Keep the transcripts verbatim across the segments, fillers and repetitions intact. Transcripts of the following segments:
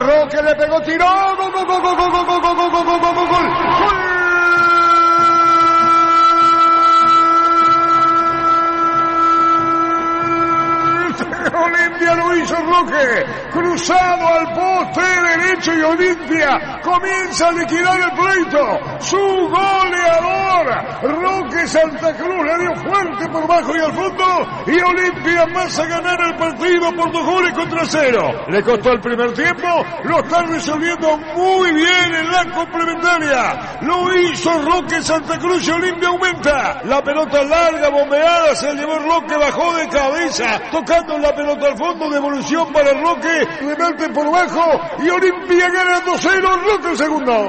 Roque le pegó, tiró, gol, gol, gol, gol, gol, gol, gol, gol, gol, gol, gol, gol, gol. Olimpia lo hizo Roque, cruzado al poste derecho y Olimpia comienza a liquidar el pleito. Su goleador, Roque Santa Cruz, le dio fuerte por bajo y al fondo y Olimpia pasa a ganar el partido por dos goles contra cero. Le costó el primer tiempo, lo está resolviendo muy bien en la complementaria. Lo hizo Roque Santa Cruz y Olimpia aumenta. La pelota larga, bombeada, se llevó Roque, bajó de cabeza, tocando la pelota al fondo, devolución para Roque, remate por bajo y Olimpia gana dos cero, Roque el segundo.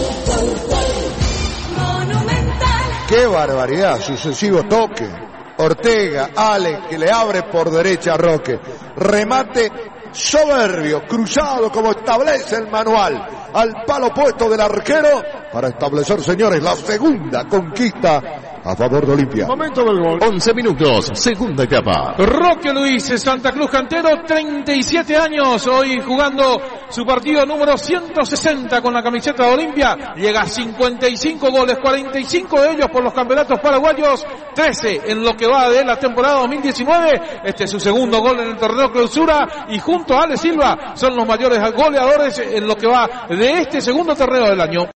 ¡Qué barbaridad! Sucesivo toque. Ortega, Alex, que le abre por derecha a Roque. Remate soberbio, cruzado como establece el manual. Al palo opuesto del arquero para establecer, señores, la segunda conquista a favor de Olimpia. Momento del gol. once minutos, segunda etapa. Roque Luis, Santa Cruz cantero, treinta y siete años, hoy jugando su partido número ciento sesenta con la camiseta de Olimpia. Llega a cincuenta y cinco goles, cuarenta y cinco de ellos por los campeonatos paraguayos, trece en lo que va de la temporada dos mil diecinueve. Este es su segundo gol en el torneo clausura y junto a Ale Silva son los mayores goleadores en lo que va de este segundo torneo del año.